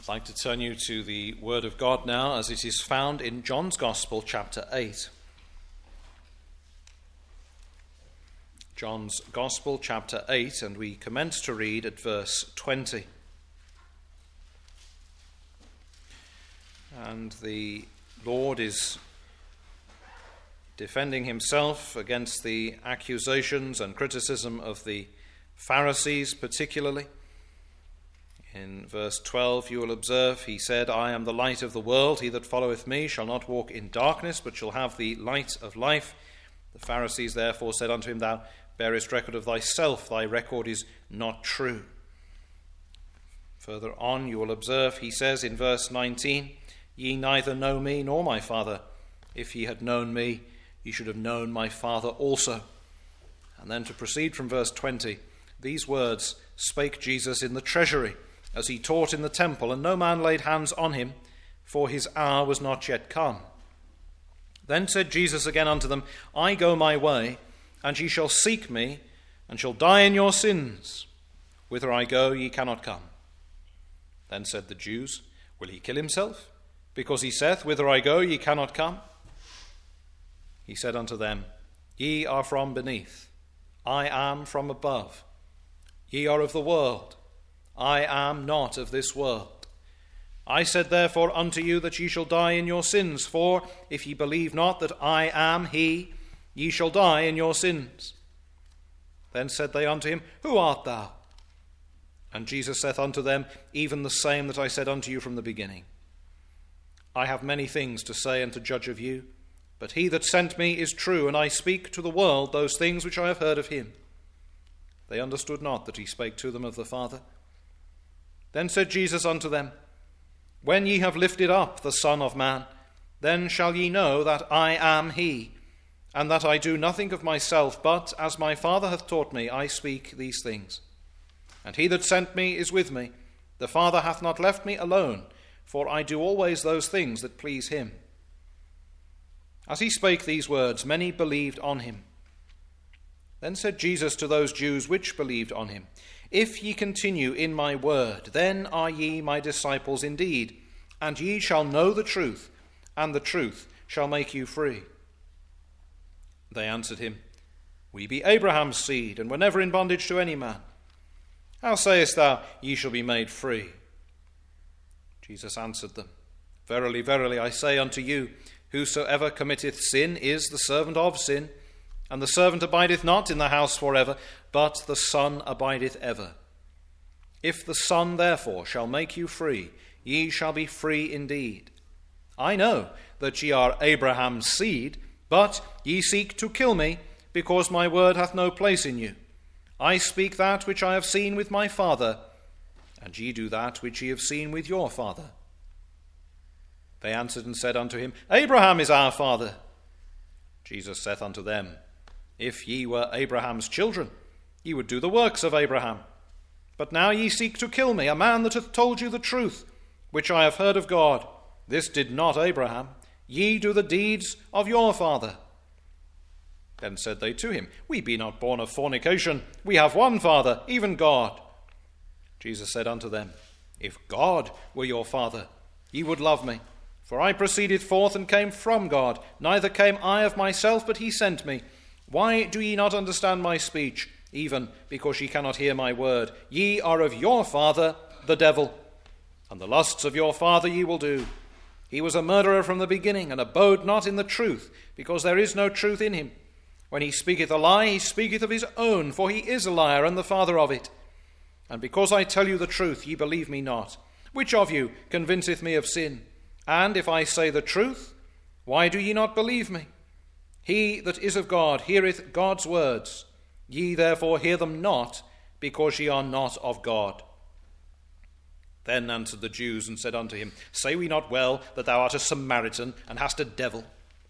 I'd like to turn you to the Word of God now as it is found in John's Gospel, chapter 8. John's Gospel, chapter 8, and we commence to read at verse 20. And the Lord is defending himself against the accusations and criticism of the Pharisees particularly. In verse 12 you will observe, he said, I am the light of the world. He that followeth me shall not walk in darkness, but shall have the light of life. The Pharisees therefore said unto him, Thou bearest record of thyself, thy record is not true. Further on you will observe, he says in verse 19, Ye neither know me nor my Father. If ye had known me, ye should have known my Father also. And then to proceed from verse 20, these words spake Jesus in the treasury, as he taught in the temple, and no man laid hands on him, for his hour was not yet come. Then said Jesus again unto them, I go my way, and ye shall seek me, and shall die in your sins. Whither I go, ye cannot come. Then said the Jews, Will he kill himself? Because he saith, Whither I go, ye cannot come. He said unto them, Ye are from beneath, I am from above. Ye are of the world, I am not of this world. I said therefore unto you that ye shall die in your sins, for if ye believe not that I am he, ye shall die in your sins. Then said they unto him, Who art thou? And Jesus saith unto them, Even the same that I said unto you from the beginning. I have many things to say and to judge of you, but he that sent me is true, and I speak to the world those things which I have heard of him. They understood not that he spake to them of the Father. Then said Jesus unto them, When ye have lifted up the Son of Man, then shall ye know that I am he, and that I do nothing of myself, but as my Father hath taught me, I speak these things. And he that sent me is with me. The Father hath not left me alone, for I do always those things that please him. As he spake these words, many believed on him. Then said Jesus to those Jews which believed on him, If ye continue in my word, then are ye my disciples indeed, and ye shall know the truth, and the truth shall make you free. They answered him, We be Abraham's seed, and were never in bondage to any man. How sayest thou, Ye shall be made free? Jesus answered them, Verily, verily, I say unto you, Whosoever committeth sin is the servant of sin. And the servant abideth not in the house forever, but the Son abideth ever. If the Son therefore shall make you free, ye shall be free indeed. I know that ye are Abraham's seed, but ye seek to kill me, because my word hath no place in you. I speak that which I have seen with my Father, and ye do that which ye have seen with your father. They answered and said unto him, Abraham is our father. Jesus saith unto them, If ye were Abraham's children, ye would do the works of Abraham. But now ye seek to kill me, a man that hath told you the truth, which I have heard of God. This did not Abraham. Ye do the deeds of your father. Then said they to him, We be not born of fornication. We have one Father, even God. Jesus said unto them, If God were your Father, ye would love me. For I proceeded forth and came from God. Neither came I of myself, but he sent me. Why do ye not understand my speech, even because ye cannot hear my word? Ye are of your father, the devil, and the lusts of your father ye will do. He was a murderer from the beginning, and abode not in the truth, because there is no truth in him. When he speaketh a lie, he speaketh of his own, for he is a liar, and the father of it. And because I tell you the truth, ye believe me not. Which of you convinceth me of sin? And if I say the truth, why do ye not believe me? He that is of God heareth God's words. Ye therefore hear them not, because ye are not of God. Then answered the Jews and said unto him, Say we not well that thou art a Samaritan, and hast a devil?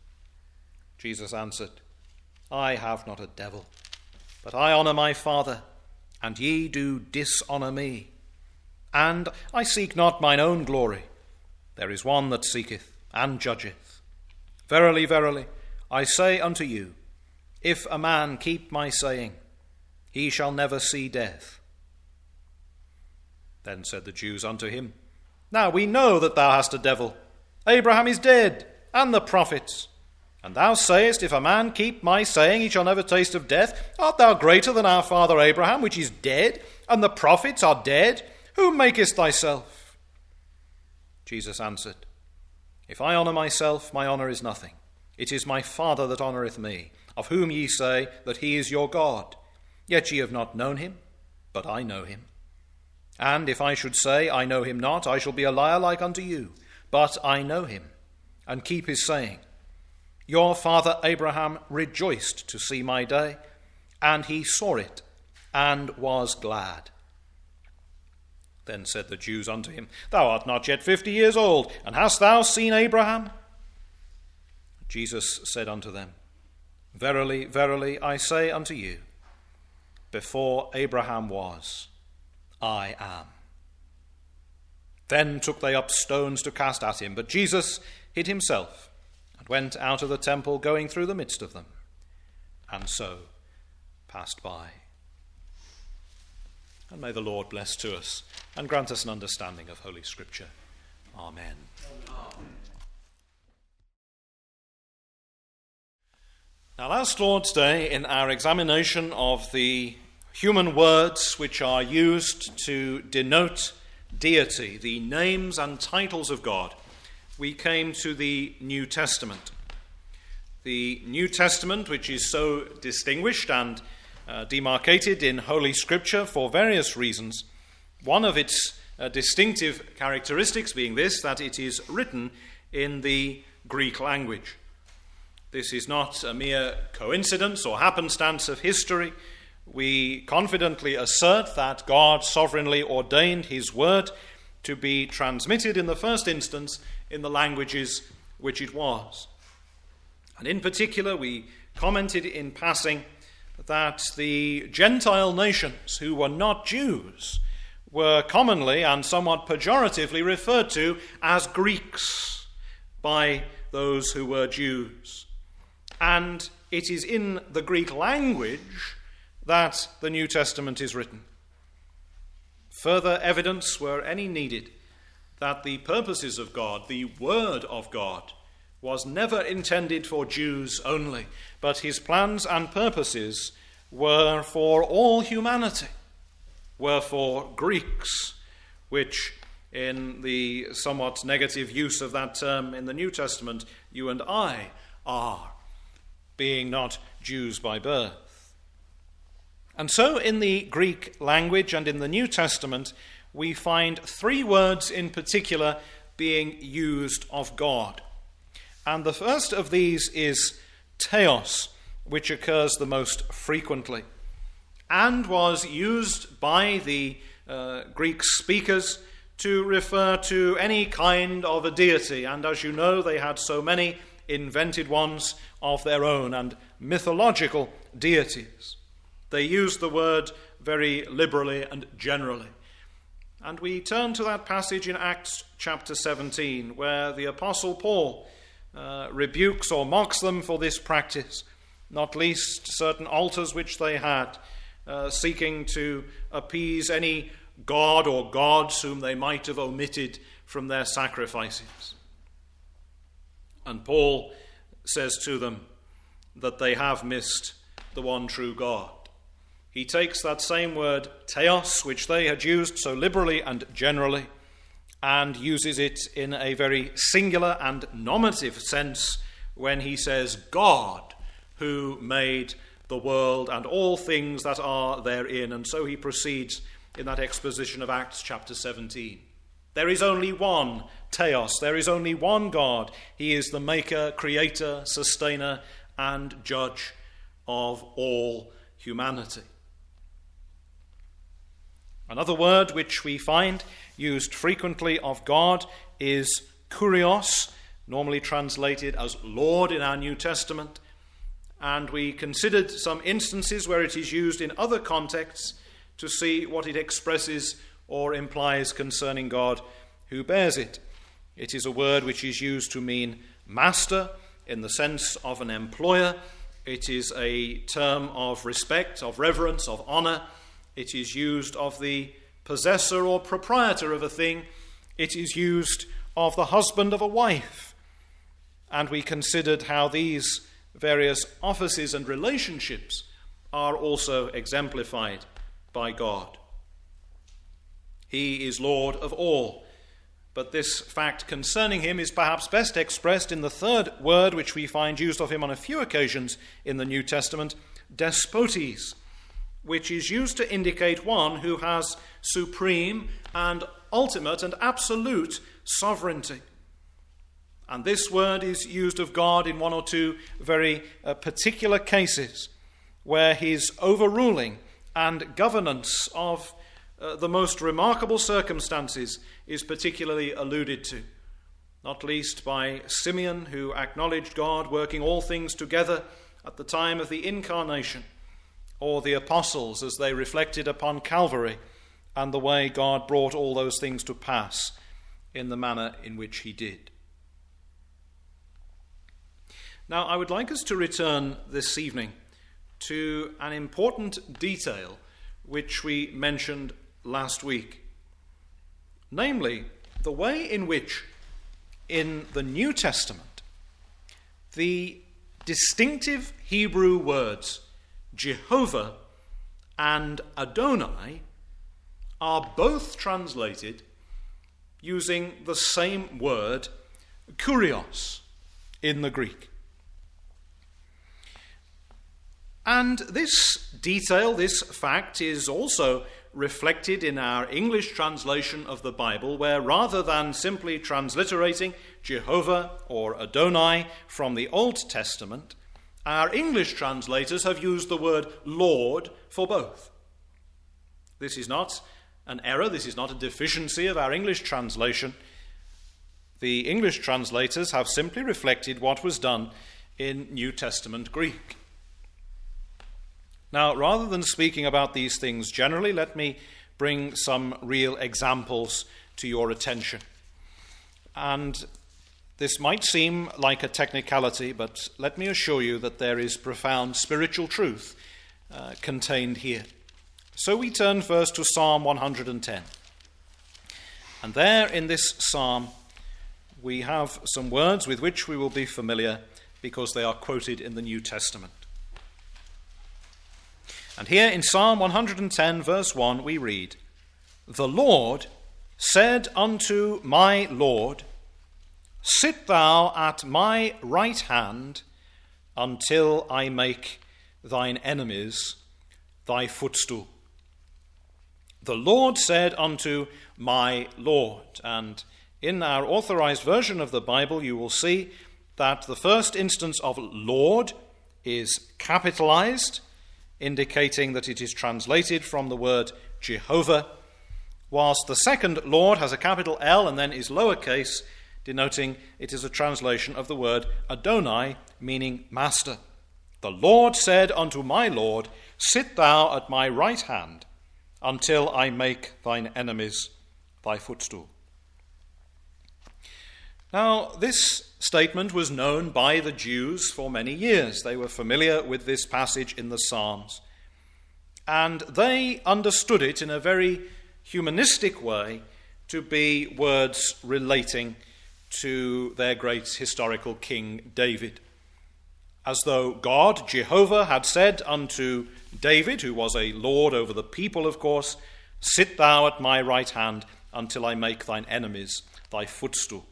Jesus answered, I have not a devil, but I honour my Father, and ye do dishonour me. And I seek not mine own glory. There is one that seeketh and judgeth. Verily, verily, I say unto you, if a man keep my saying, he shall never see death. Then said the Jews unto him, Now we know that thou hast a devil. Abraham is dead, and the prophets. And thou sayest, If a man keep my saying, he shall never taste of death. Art thou greater than our father Abraham, which is dead, and the prophets are dead? Whom makest thyself? Jesus answered, If I honour myself, my honour is nothing. It is my Father that honoureth me, of whom ye say that he is your God. Yet ye have not known him, but I know him. And if I should say, I know him not, I shall be a liar like unto you. But I know him, and keep his saying. Your father Abraham rejoiced to see my day, and he saw it, and was glad. Then said the Jews unto him, Thou art not yet 50 years old, and hast thou seen Abraham? Jesus said unto them, Verily, verily, I say unto you, before Abraham was, I am. Then took they up stones to cast at him, but Jesus hid himself, and went out of the temple, going through the midst of them, and so passed by. And may the Lord bless to us, and grant us an understanding of Holy Scripture. Amen. Now, last Lord's Day, in our examination of the human words which are used to denote deity, the names and titles of God, we came to the New Testament. The New Testament, which is so distinguished and demarcated in Holy Scripture for various reasons, one of its distinctive characteristics being this, that it is written in the Greek language. This is not a mere coincidence or happenstance of history. We confidently assert that God sovereignly ordained his word to be transmitted in the first instance in the languages which it was. And in particular, we commented in passing that the Gentile nations who were not Jews were commonly and somewhat pejoratively referred to as Greeks by those who were Jews. And it is in the Greek language that the New Testament is written. Further evidence, were any needed, that the purposes of God, the Word of God, was never intended for Jews only, but his plans and purposes were for all humanity, were for Greeks, which, in the somewhat negative use of that term in the New Testament, you and I are, being not Jews by birth. And so in the Greek language and in the New Testament, we find three words in particular being used of God. And the first of these is theos, which occurs the most frequently, and was used by the Greek speakers to refer to any kind of a deity. And as you know, they had so many invented ones of their own and mythological deities. They used the word very liberally and generally. And we turn to that passage in Acts chapter 17, where the Apostle Paul rebukes or mocks them for this practice, not least certain altars which they had, seeking to appease any god or gods whom they might have omitted from their sacrifices. And Paul says to them that they have missed the one true God. He takes that same word, theos, which they had used so liberally and generally, and uses it in a very singular and nominative sense when he says, God, who made the world and all things that are therein. And so he proceeds in that exposition of Acts chapter 17. There is only one theos, there is only one God. He is the maker, creator, sustainer, and judge of all humanity. Another word which we find used frequently of God is kurios, normally translated as Lord in our New Testament. And we considered some instances where it is used in other contexts to see what it expresses or implies concerning God who bears it. It is a word which is used to mean master in the sense of an employer. It is a term of respect, of reverence, of honor. It is used of the possessor or proprietor of a thing It is used of the husband of a wife. And we considered how these various offices and relationships are also exemplified by God. He is Lord of all, but this fact concerning him is perhaps best expressed in the third word which we find used of him on a few occasions in the New Testament, despotes, which is used to indicate one who has supreme and ultimate and absolute sovereignty. And this word is used of God in one or two very particular cases where his overruling and governance of the most remarkable circumstances is particularly alluded to, not least by Simeon, who acknowledged God working all things together at the time of the incarnation, or the apostles as they reflected upon Calvary and the way God brought all those things to pass in the manner in which he did. Now, I would like us to return this evening to an important detail which we mentioned last week, namely the way in which in the New Testament the distinctive Hebrew words Jehovah and Adonai are both translated using the same word, kurios, in the Greek. And this detail, this fact, is also reflected in our English translation of the Bible, where rather than simply transliterating Jehovah or Adonai from the Old Testament, our English translators have used the word Lord for both. This is not an error, this is not a deficiency of our English translation. The English translators have simply reflected what was done in New Testament Greek. Now, rather than speaking about these things generally, let me bring some real examples to your attention. And this might seem like a technicality, but let me assure you that there is profound spiritual truth contained here. So we turn first to Psalm 110. And there in this psalm, we have some words with which we will be familiar because they are quoted in the New Testament. And here in Psalm 110, verse 1, we read, "The Lord said unto my Lord, Sit thou at my right hand until I make thine enemies thy footstool." The Lord said unto my Lord. And in our authorized version of the Bible, you will see that the first instance of Lord is capitalized, indicating that it is translated from the word Jehovah, whilst the second Lord has a capital L and then is lowercase, denoting it is a translation of the word Adonai, meaning master. The Lord said unto my Lord, Sit thou at my right hand until I make thine enemies thy footstool. Now, this statement was known by the Jews for many years. They were familiar with this passage in the Psalms, and they understood it in a very humanistic way to be words relating to their great historical king David. As though God, Jehovah, had said unto David, who was a lord over the people, of course, Sit thou at my right hand until I make thine enemies thy footstool.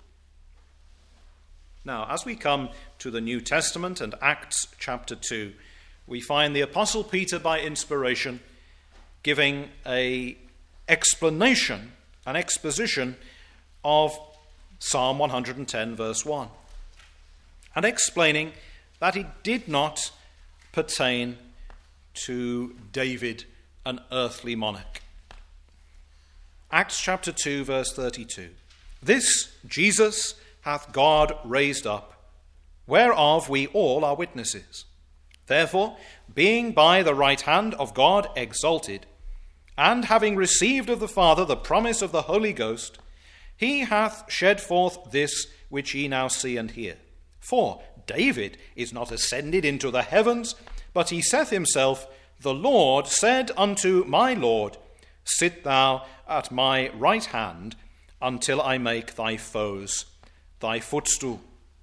Now, as we come to the New Testament and Acts chapter 2, we find the Apostle Peter, by inspiration, giving an explanation, an exposition of Psalm 110, verse 1, and explaining that it did not pertain to David, an earthly monarch. Acts chapter 2, verse 32. This Jesus hath God raised up, whereof we all are witnesses. Therefore, being by the right hand of God exalted, and having received of the Father the promise of the Holy Ghost, he hath shed forth this which ye now see and hear. For David is not ascended into the heavens, but he saith himself, The Lord said unto my Lord, Sit thou at my right hand, until I make thy foes thy footstool.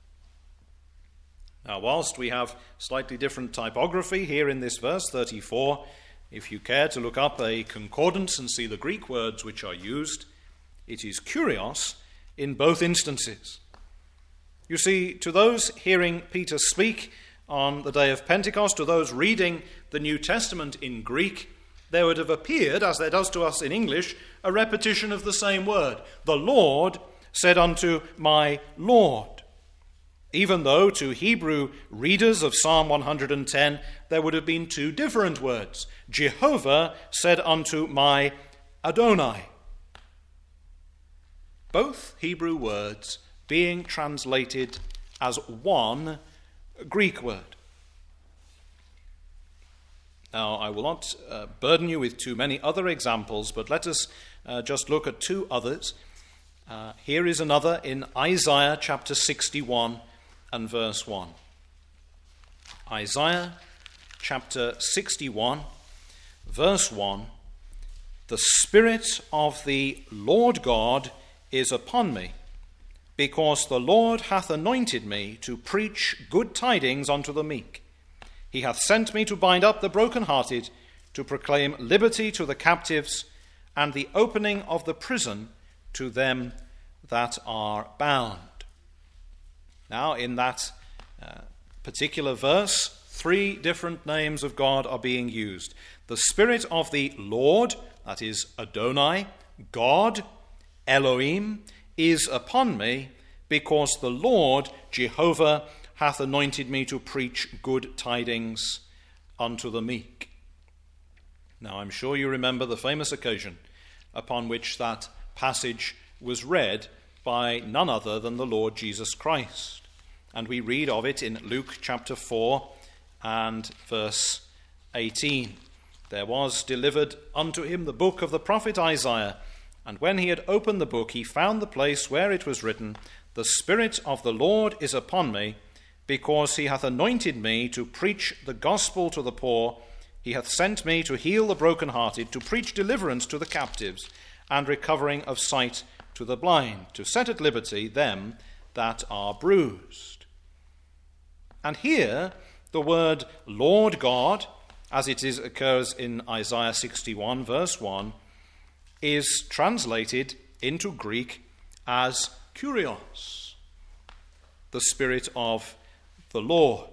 Now, whilst we have slightly different typography here in this verse 34, if you care to look up a concordance and see the Greek words which are used, it is kurios in both instances. You see, to those hearing Peter speak on the day of Pentecost, to those reading the New Testament in Greek, there would have appeared, as there does to us in English, a repetition of the same word. The Lord said unto my Lord. Even though to Hebrew readers of Psalm 110 there would have been two different words. Jehovah said unto my Adonai. Both Hebrew words being translated as one Greek word. Now, I will not burden you with too many other examples, but let us just look at two others. Here is another in Isaiah chapter 61 and verse 1. Isaiah chapter 61, verse 1. The Spirit of the Lord God is upon me, because the Lord hath anointed me to preach good tidings unto the meek. He hath sent me to bind up the brokenhearted, to proclaim liberty to the captives, and the opening of the prison to them that are bound. Now, in that particular verse, three different names of God are being used. The Spirit of the Lord, that is Adonai, God, Elohim, is upon me, because the Lord, Jehovah, hath anointed me to preach good tidings unto the meek. Now, I'm sure you remember the famous occasion upon which that passage was read by none other than the Lord Jesus Christ. And we read of it in Luke chapter 4 and verse 18. There was delivered unto him the book of the prophet Isaiah, and when he had opened the book, he found the place where it was written, The Spirit of the Lord is upon me, because he hath anointed me to preach the gospel to the poor. He hath sent me to heal the brokenhearted, to preach deliverance to the captives, and recovering of sight to the blind, to set at liberty them that are bruised. And here, the word Lord God, as it occurs in Isaiah 61, verse 1, is translated into Greek as kurios, the Spirit of the Lord.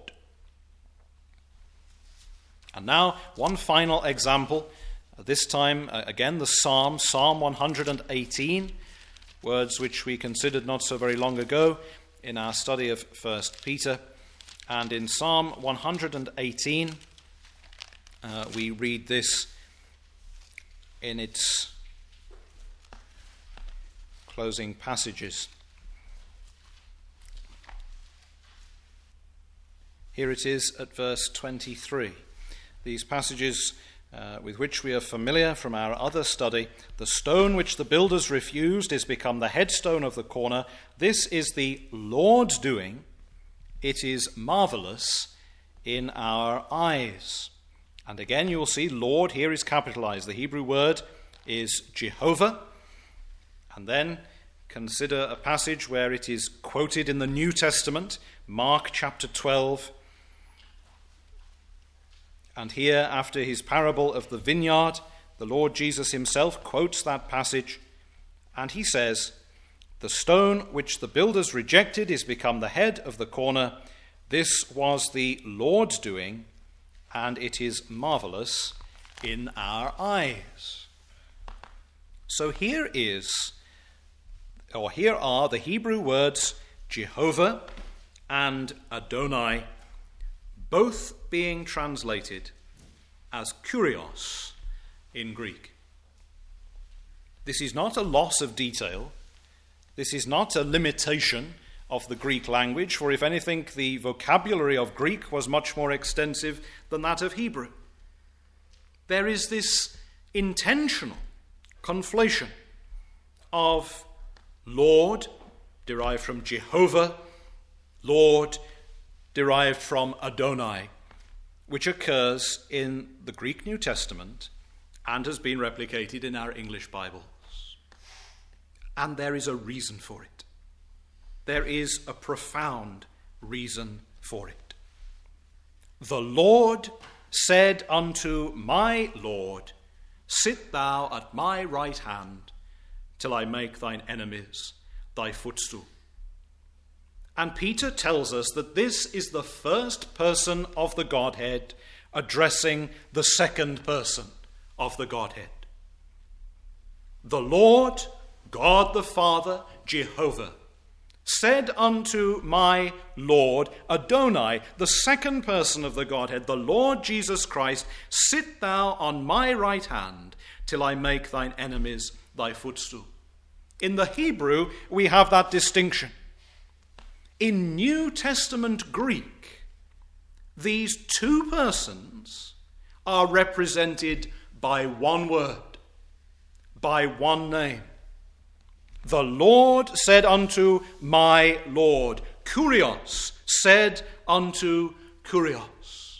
And now, one final example, this time again the Psalm 118, words which we considered not so very long ago in our study of 1 Peter. And in Psalm 118, we read this in its closing passages. Here it is at verse 23. These passages with which we are familiar from our other study. The stone which the builders refused is become the headstone of the corner. This is the Lord's doing. It is marvelous in our eyes. And again you will see Lord here is capitalized. The Hebrew word is Jehovah. And then consider a passage where it is quoted in the New Testament, Mark chapter 12. And here, after his parable of the vineyard, the Lord Jesus himself quotes that passage, and he says, The stone which the builders rejected is become the head of the corner. This was the Lord's doing, and it is marvelous in our eyes. So here are the Hebrew words Jehovah and Adonai, both being translated as kurios in Greek. This is not a loss of detail. This is not a limitation of the Greek language, for if anything, the vocabulary of Greek was much more extensive than that of Hebrew. There is this intentional conflation of Lord, derived from Jehovah, Lord, derived from Adonai, which occurs in the Greek New Testament and has been replicated in our English Bibles. And there is a reason for it. There is a profound reason for it. The Lord said unto my Lord, sit thou at my right hand, till I make thine enemies thy footstool. And Peter tells us that this is the first person of the Godhead addressing the second person of the Godhead. The Lord, God the Father, Jehovah, said unto my Lord, Adonai, the second person of the Godhead, the Lord Jesus Christ, sit thou on my right hand, till I make thine enemies thy footstool. In the Hebrew, we have that distinction. In New Testament Greek, these two persons are represented by one word, by one name. The Lord said unto my Lord. Kurios said unto Kurios.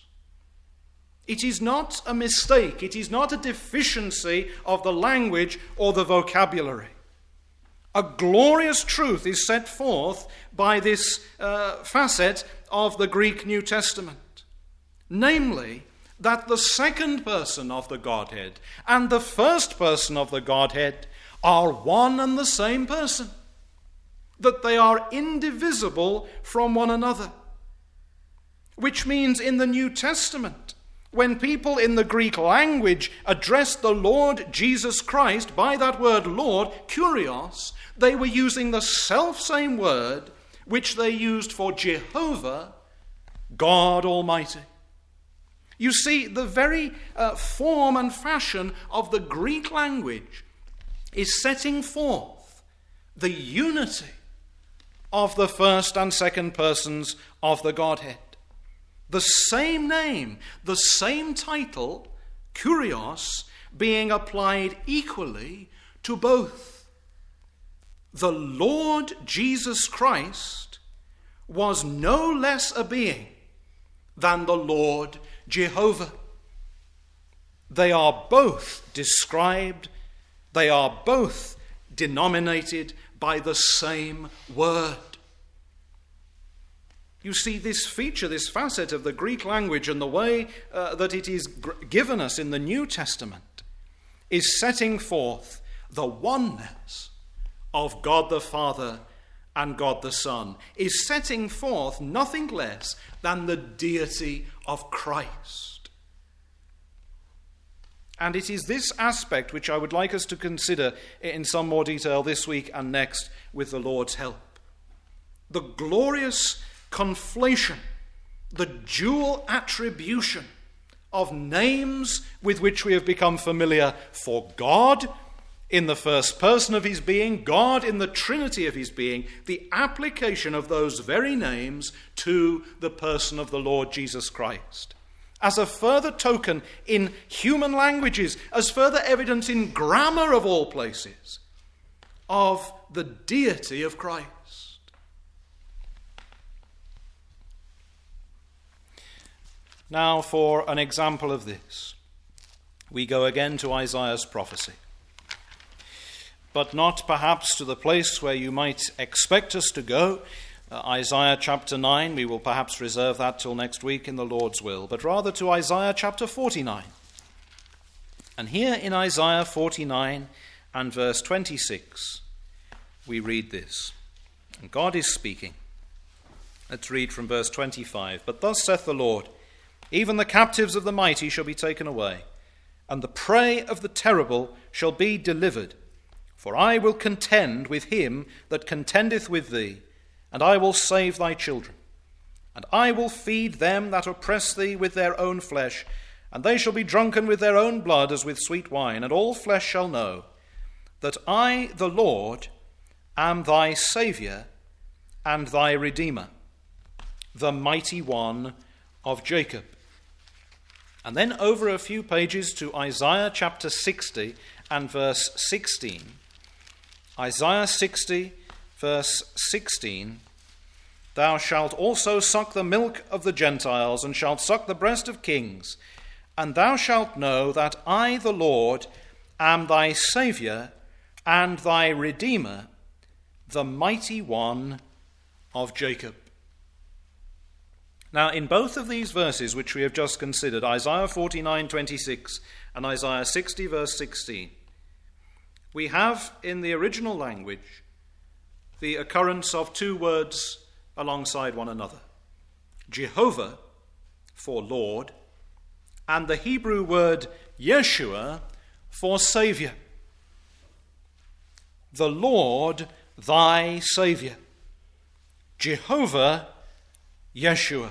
It is not a mistake. It is not a deficiency of the language or the vocabulary. A glorious truth is set forth by this facet of the Greek New Testament. Namely, that the second person of the Godhead and the first person of the Godhead are one and the same person, that they are indivisible from one another. Which means in the New Testament, when people in the Greek language addressed the Lord Jesus Christ by that word Lord, Kurios, they were using the self-same word which they used for Jehovah, God Almighty. You see, the very form and fashion of the Greek language is setting forth the unity of the first and second persons of the Godhead. The same name, the same title, Kurios, being applied equally to both. The Lord Jesus Christ was no less a being than the Lord Jehovah. They are both described, they are both denominated by the same word. You see, this feature, this facet of the Greek language and the way that it is given us in the New Testament is setting forth the oneness of God the Father and God the Son, is setting forth nothing less than the deity of Christ. And it is this aspect which I would like us to consider in some more detail this week and next with the Lord's help. The glorious conflation, the dual attribution of names with which we have become familiar for God in the first person of his being, God in the Trinity of his being, the application of those very names to the person of the Lord Jesus Christ. As a further token in human languages, as further evidence in grammar of all places, of the deity of Christ. Now for an example of this, we go again to Isaiah's prophecy. But not perhaps to the place where you might expect us to go. Isaiah chapter 9, we will perhaps reserve that till next week in the Lord's will, but rather to Isaiah chapter 49. And here in Isaiah 49 and verse 26, we read this. And God is speaking. Let's read from verse 25. But thus saith the Lord, even the captives of the mighty shall be taken away, and the prey of the terrible shall be delivered. For I will contend with him that contendeth with thee, and I will save thy children. And I will feed them that oppress thee with their own flesh, and they shall be drunken with their own blood as with sweet wine. And all flesh shall know that I, the Lord, am thy Saviour and thy Redeemer, the mighty one of Jacob. And then over a few pages to Isaiah chapter 60 and verse 16. Isaiah 60, verse 16. Thou shalt also suck the milk of the Gentiles, and shalt suck the breast of kings. And thou shalt know that I, the Lord, am thy Saviour, and thy Redeemer, the mighty one of Jacob. Now, in both of these verses which we have just considered, Isaiah 49:26 and Isaiah 60, verse 16, we have in the original language the occurrence of two words alongside one another: Jehovah for Lord, and the Hebrew word Yeshua for Saviour. The Lord thy Saviour. Jehovah Yeshua.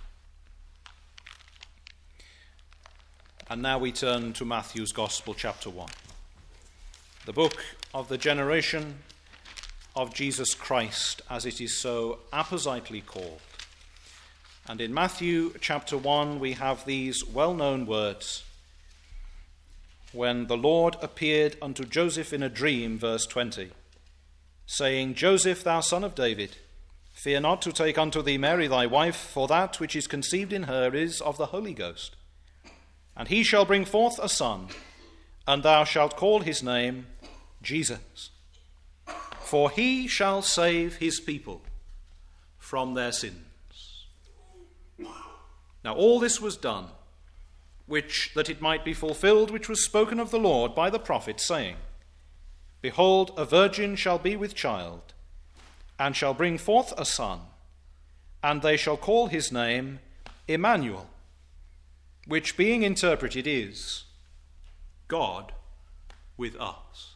And now we turn to Matthew's Gospel, chapter 1. The book of the generation of Jesus Christ, as it is so appositely called. And in Matthew chapter 1 we have these well-known words. When the Lord appeared unto Joseph in a dream, verse 20, saying, Joseph, thou son of David, fear not to take unto thee Mary thy wife, for that which is conceived in her is of the Holy Ghost. And he shall bring forth a son, and thou shalt call his name Jesus. For he shall save his people from their sins. Now all this was done, that it might be fulfilled, which was spoken of the Lord by the prophet, saying, Behold, a virgin shall be with child, and shall bring forth a son, and they shall call his name Emmanuel, which being interpreted is God with us.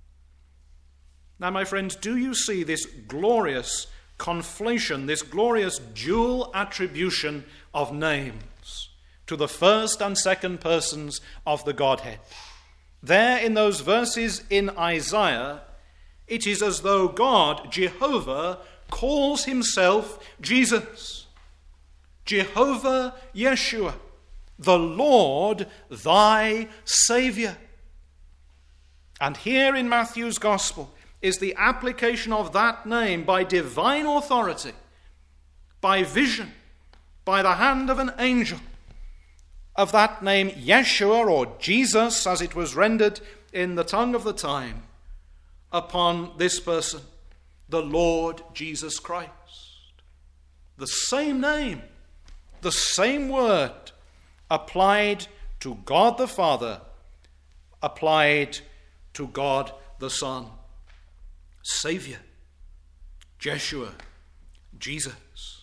Now, my friends, do you see this glorious conflation, this glorious dual attribution of names to the first and second persons of the Godhead? There in those verses in Isaiah, it is as though God, Jehovah, calls himself Jesus. Jehovah Yeshua, the Lord thy Saviour. And here in Matthew's Gospel is the application of that name by divine authority, by vision, by the hand of an angel, of that name Yeshua, or Jesus as it was rendered in the tongue of the time, upon this person, the Lord Jesus Christ. The same name, the same word, applied to God the Father, applied to God the Son. Saviour, Jeshua, Jesus.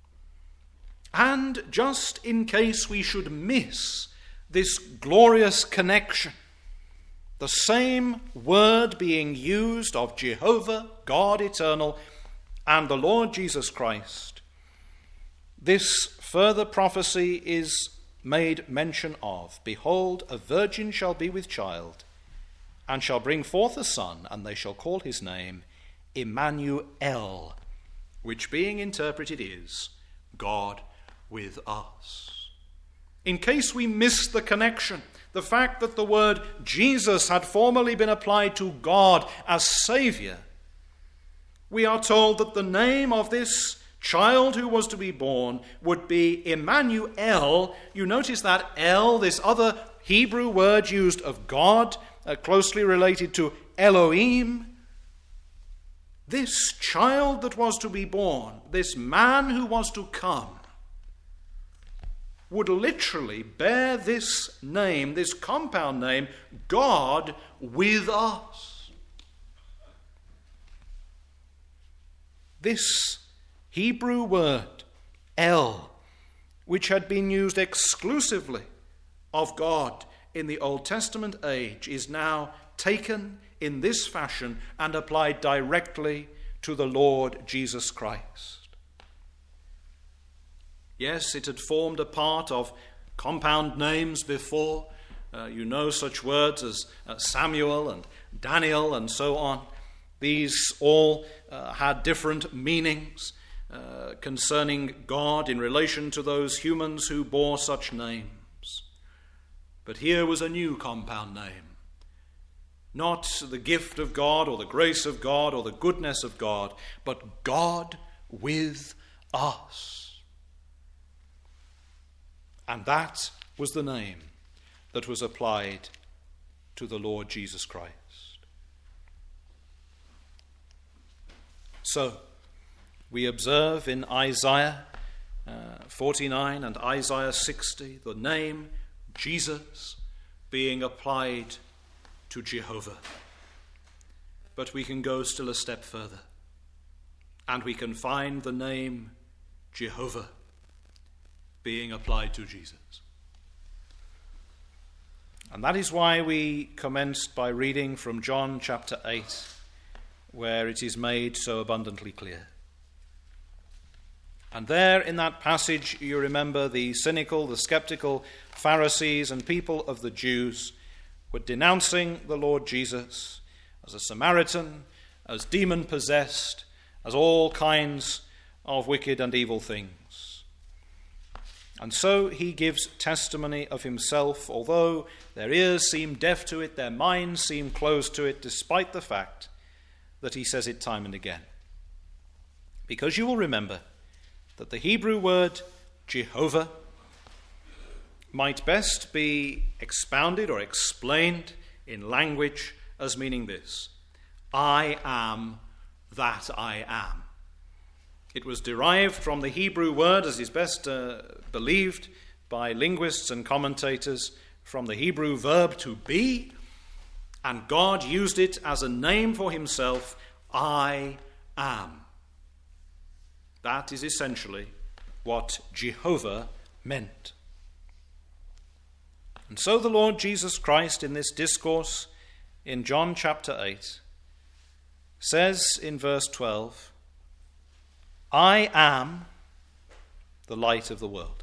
And just in case we should miss this glorious connection, the same word being used of Jehovah, God eternal, and the Lord Jesus Christ, this further prophecy is made mention of. Behold, a virgin shall be with child, and shall bring forth a son, and they shall call his name Emmanuel, which being interpreted is God with us. In case we miss the connection, the fact that the word Jesus had formerly been applied to God as Saviour, we are told that the name of this child who was to be born would be Emmanuel. You notice that El, this other Hebrew word used of God, closely related to Elohim. This child that was to be born, this man who was to come, would literally bear this name, this compound name, God with us. This Hebrew word, El, which had been used exclusively of God in the Old Testament age, is now taken in this fashion and applied directly to the Lord Jesus Christ. Yes, it had formed a part of compound names before. You know such words as Samuel and Daniel and so on. These all had different meanings concerning God in relation to those humans who bore such names. But here was a new compound name. Not the gift of God or the grace of God or the goodness of God, but God with us. And that was the name that was applied to the Lord Jesus Christ. So, we observe in Isaiah 49 and Isaiah 60 the name Jesus being applied to Jehovah. But we can go still a step further, and we can find the name Jehovah being applied to Jesus. And that is why we commenced by reading from John chapter 8, where it is made so abundantly clear. And there in that passage, you remember the cynical, the skeptical Pharisees and people of the Jews were denouncing the Lord Jesus as a Samaritan, as demon-possessed, as all kinds of wicked and evil things. And so he gives testimony of himself, although their ears seem deaf to it, their minds seem closed to it, despite the fact that he says it time and again. Because you will remember that the Hebrew word Jehovah might best be expounded or explained in language as meaning this: I am that I am. It was derived from the Hebrew word, as is best believed by linguists and commentators, from the Hebrew verb to be, and God used it as a name for himself: I am. That is essentially what Jehovah meant. And so the Lord Jesus Christ, in this discourse in John chapter 8, says in verse 12, I am the light of the world.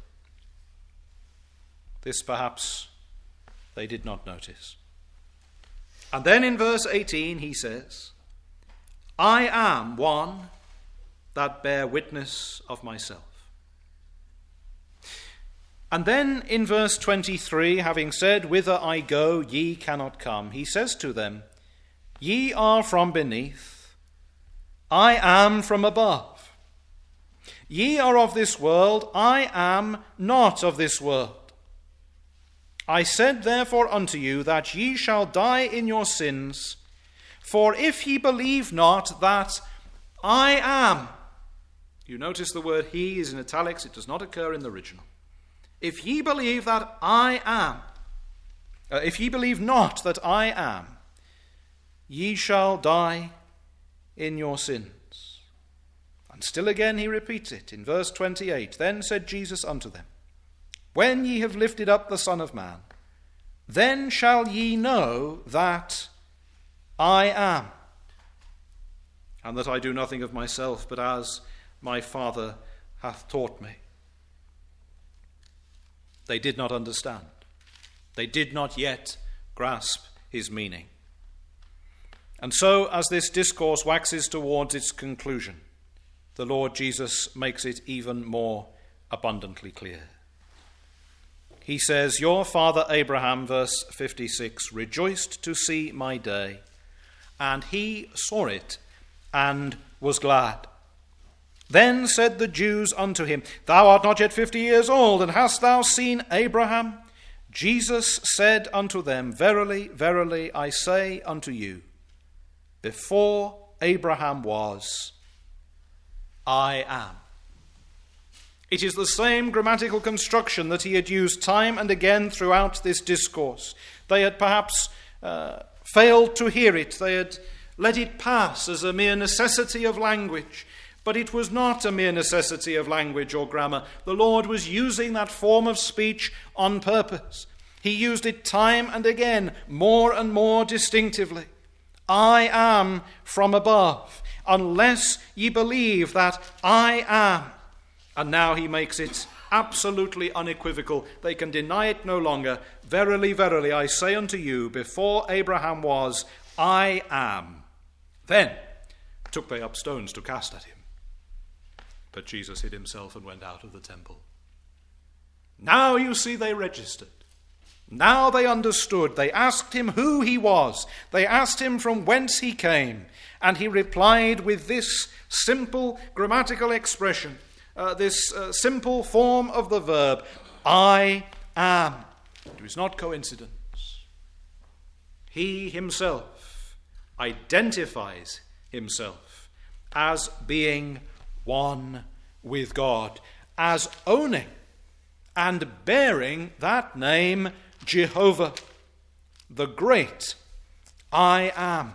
This perhaps they did not notice. And then in verse 18 he says, I am one that bear witness of myself. And then in verse 23, having said, whither I go, ye cannot come, he says to them, ye are from beneath, I am from above. Ye are of this world, I am not of this world. I said therefore unto you that ye shall die in your sins, for if ye believe not that I am. You notice the word he is in italics, it does not occur in the original. If ye believe that I am, if ye believe not that I am, ye shall die in your sins. And still again he repeats it in verse 28. Then said Jesus unto them, when ye have lifted up the Son of Man, then shall ye know that I am, and that I do nothing of myself, but as my Father hath taught me. They did not understand. They did not yet grasp his meaning. And so, as this discourse waxes towards its conclusion, the Lord Jesus makes it even more abundantly clear. He says, your father Abraham, verse 56, rejoiced to see my day, and he saw it and was glad. Then said the Jews unto him, thou art not yet 50 years old, and hast thou seen Abraham? Jesus said unto them, verily, verily, I say unto you, before Abraham was, I am. It is the same grammatical construction that he had used time and again throughout this discourse. They had perhaps failed to hear it. They had let it pass as a mere necessity of language. But it was not a mere necessity of language or grammar. The Lord was using that form of speech on purpose. He used it time and again, more and more distinctively. I am from above, unless ye believe that I am. And now he makes it absolutely unequivocal. They can deny it no longer. Verily, verily, I say unto you, before Abraham was, I am. Then took they up stones to cast at him. But Jesus hid himself and went out of the temple. Now you see they registered. Now they understood. They asked him who he was. They asked him from whence he came. And he replied with this simple grammatical expression, this simple form of the verb, I am. It was not coincidence. He himself identifies himself as being one with God, as owning and bearing that name, Jehovah, the great I am.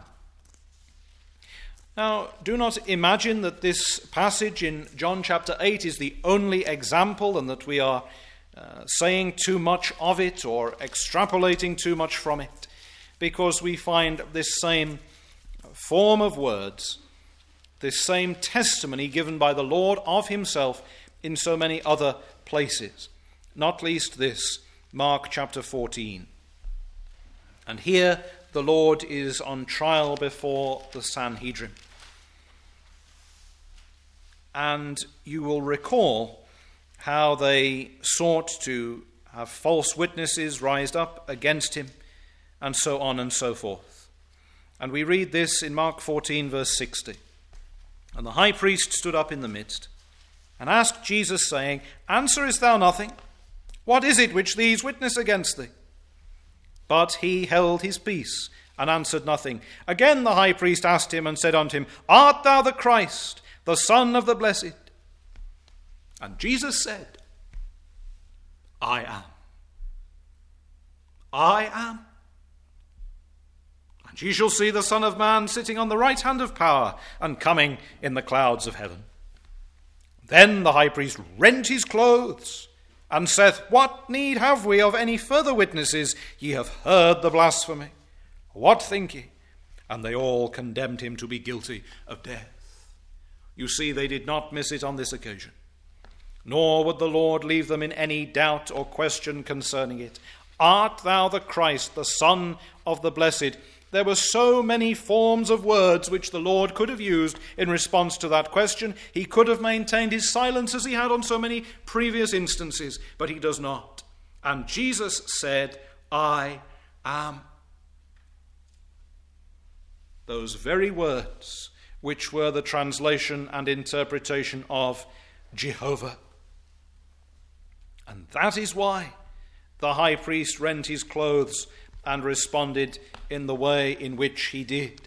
Now, do not imagine that this passage in John chapter 8 is the only example and that we are saying too much of it or extrapolating too much from it, because we find this same form of words, this same testimony given by the Lord of himself in so many other places, not least this, Mark chapter 14. And here the Lord is on trial before the Sanhedrin. And you will recall how they sought to have false witnesses raised up against him, and so on and so forth. And we read this in Mark 14, verse 60. And the high priest stood up in the midst, and asked Jesus, saying, Answerest thou nothing? What is it which these witness against thee? But he held his peace, and answered nothing. Again the high priest asked him, and said unto him, Art thou the Christ, the Son of the Blessed? And Jesus said, I am. I am. And ye shall see the Son of Man sitting on the right hand of power, and coming in the clouds of heaven. Then the high priest rent his clothes, and saith, What need have we of any further witnesses? Ye have heard the blasphemy. What think ye? And they all condemned him to be guilty of death. You see, they did not miss it on this occasion. Nor would the Lord leave them in any doubt or question concerning it. Art thou the Christ, the Son of the Blessed? There were so many forms of words which the Lord could have used in response to that question. He could have maintained his silence as he had on so many previous instances, but he does not. And Jesus said, I am. Those very words which were the translation and interpretation of Jehovah. And that is why the high priest rent his clothes and responded in the way in which he did.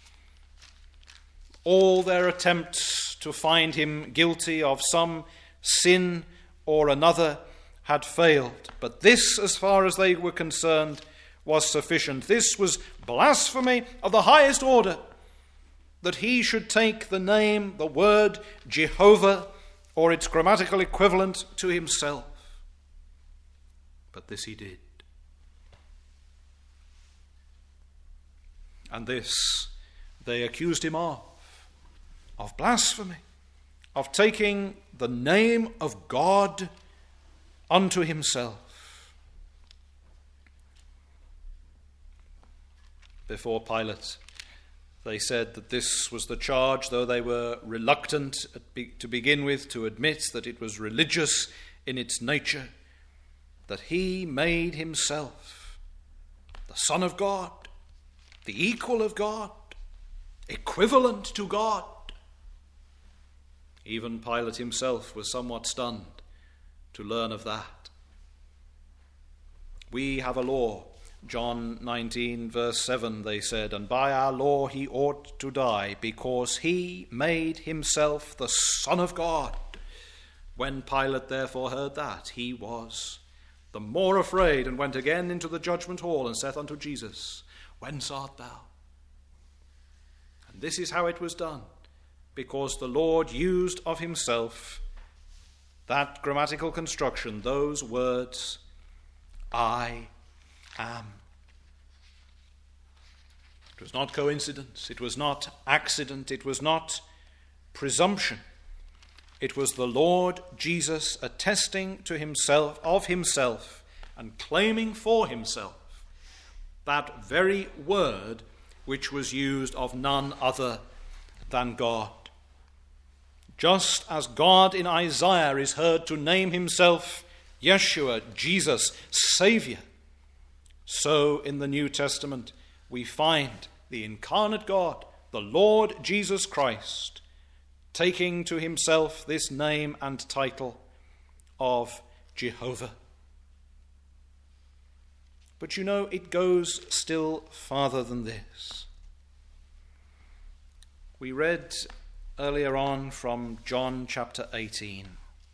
All their attempts to find him guilty of some sin or another had failed. But this, as far as they were concerned, was sufficient. This was blasphemy of the highest order, that he should take the name, the word Jehovah, or its grammatical equivalent, to himself. But this he did. And this they accused him of blasphemy, of taking the name of God unto himself. Before Pilate, they said that this was the charge, though they were reluctant to begin with to admit that it was religious in its nature, that he made himself the Son of God, the equal of God, equivalent to God. Even Pilate himself was somewhat stunned to learn of that. We have a law, John 19 verse 7, they said, and by our law he ought to die, because he made himself the Son of God. When Pilate therefore heard that, he was the more afraid, and went again into the judgment hall, and saith unto Jesus, Whence art thou? And this is how it was done, because the Lord used of himself that grammatical construction, those words, I am. It was not coincidence, it was not accident, it was not presumption. It was the Lord Jesus attesting to himself, of himself, and claiming for himself that very word which was used of none other than God. Just as God in Isaiah is heard to name himself Yeshua, Jesus, Savior, so in the New Testament we find the incarnate God, the Lord Jesus Christ, taking to himself this name and title of Jehovah. But you know, it goes still farther than this. We read earlier on from John chapter 18.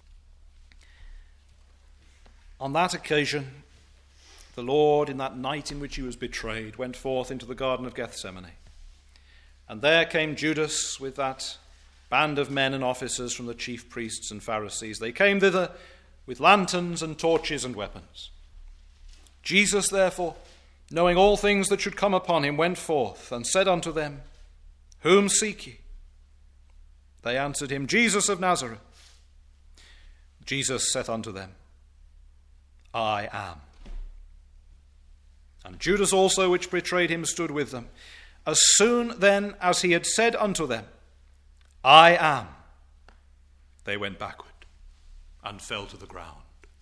On that occasion, the Lord, in that night in which he was betrayed, went forth into the Garden of Gethsemane. And there came Judas with that band of men and officers from the chief priests and Pharisees. They came thither with lanterns and torches and weapons. Jesus, therefore, knowing all things that should come upon him, went forth and said unto them, Whom seek ye? They answered him, Jesus of Nazareth. Jesus saith unto them, I am. And Judas also, which betrayed him, stood with them. As soon then as he had said unto them, I am, they went backward and fell to the ground.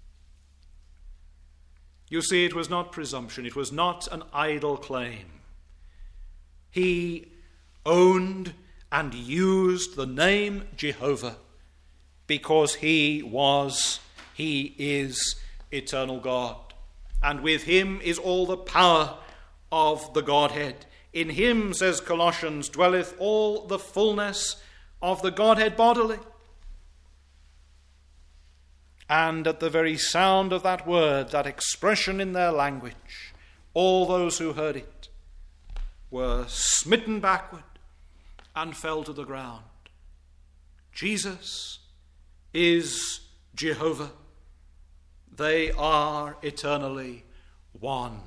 You see, it was not presumption. It was not an idle claim. He owned and used the name Jehovah because he is eternal God. And with him is all the power of the Godhead. In him, says Colossians, dwelleth all the fullness of the Godhead bodily. And at the very sound of that word, that expression in their language, all those who heard it were smitten backward and fell to the ground. Jesus is Jehovah. They are eternally one.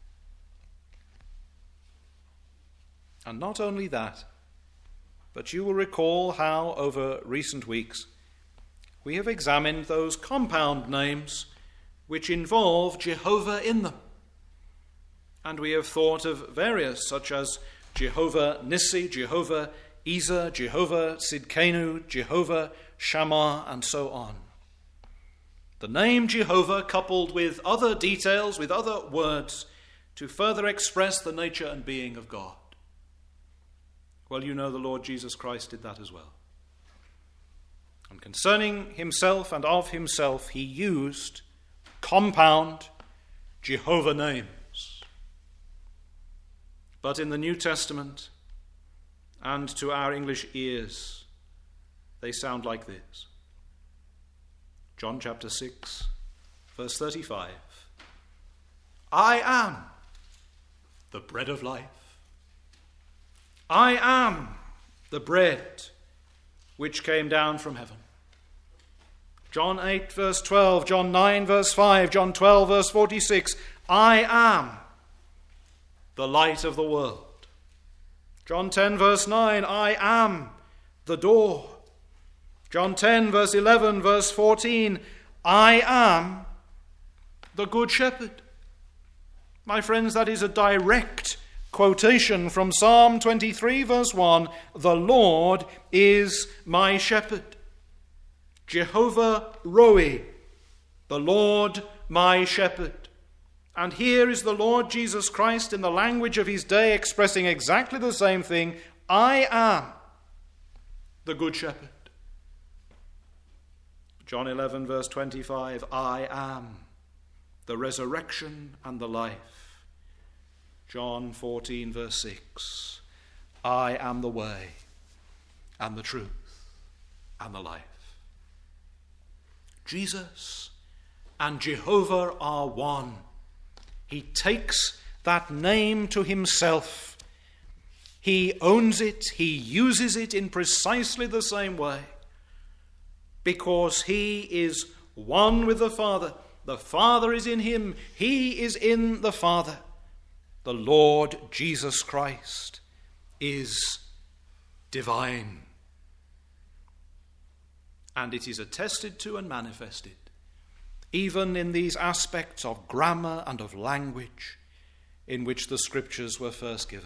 And not only that, but you will recall how over recent weeks we have examined those compound names which involve Jehovah in them. And we have thought of various, such as Jehovah Nissi, Jehovah Ezer, Jehovah Sidkenu, Jehovah Shammah, and so on. The name Jehovah coupled with other details, with other words, to further express the nature and being of God. Well, you know the Lord Jesus Christ did that as well. And concerning himself and of himself, he used compound Jehovah names. But in the New Testament, and to our English ears, they sound like this. John chapter 6, verse 35. I am the bread of life. I am the bread which came down from heaven. John 8, verse 12, John 9, verse 5, John 12, verse 46. I am the light of the world. John 10, verse 9, I am the door. John 10, verse 11, verse 14, I am the good shepherd. My friends, that is a direct quotation from Psalm 23, verse 1, the Lord is my shepherd. Jehovah Roi, the Lord my shepherd. And here is the Lord Jesus Christ in the language of his day expressing exactly the same thing. I am the good shepherd. John 11, verse 25, I am the resurrection and the life. John 14, verse 6, I am the way and the truth and the life. Jesus and Jehovah are one. He takes that name to himself. He owns it. He uses it in precisely the same way. Because he is one with the Father. The Father is in him. He is in the Father. The Lord Jesus Christ is divine. And it is attested to and manifested, even in these aspects of grammar and of language in which the Scriptures were first given.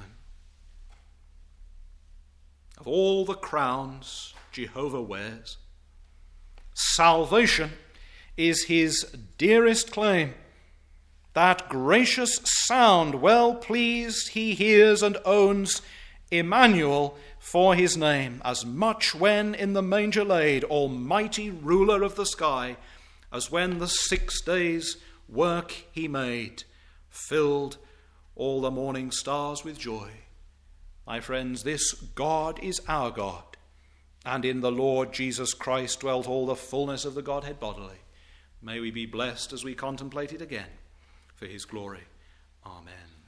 Of all the crowns Jehovah wears, salvation is his dearest claim. That gracious sound, well pleased, he hears and owns Emmanuel for his name, as much when in the manger laid, almighty ruler of the sky, as when the 6 days' work he made, filled all the morning stars with joy. My friends, this God is our God, and in the Lord Jesus Christ dwelt all the fullness of the Godhead bodily. May we be blessed as we contemplate it again, for his glory. Amen.